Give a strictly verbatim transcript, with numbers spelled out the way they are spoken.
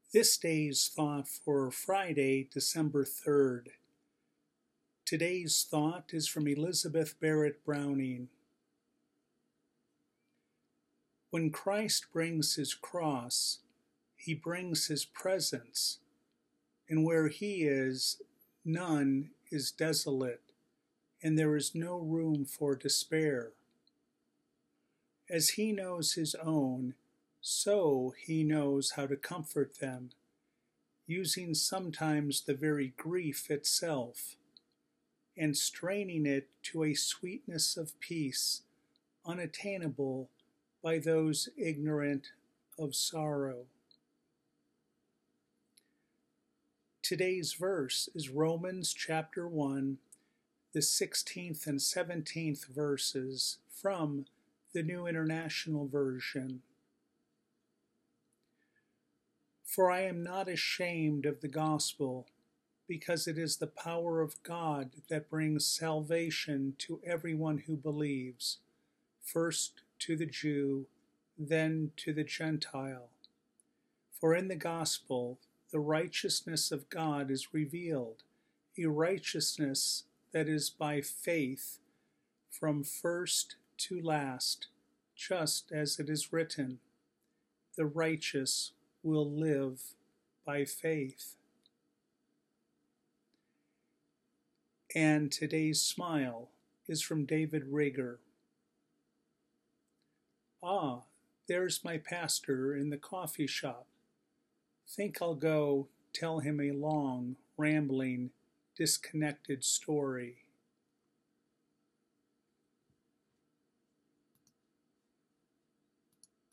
This day's thought for Friday, December third. Today's thought is from Elizabeth Barrett Browning. When Christ brings his cross, he brings his presence, and where he is, none is desolate, and there is no room for despair. As he knows his own, so he knows how to comfort them, using sometimes the very grief itself, and straining it to a sweetness of peace unattainable by those ignorant of sorrow. Today's verse is Romans chapter one, the sixteenth and seventeenth verses from the New International Version. For I am not ashamed of the gospel, because it is the power of God that brings salvation to everyone who believes, first to the Jew, then to the Gentile. For in the gospel the righteousness of God is revealed, a righteousness that is by faith from first to last, just as it is written, the righteous will live by faith. And today's smile is from David Rigger. Ah, there's my pastor in the coffee shop. Think I'll go tell him a long, rambling, disconnected story.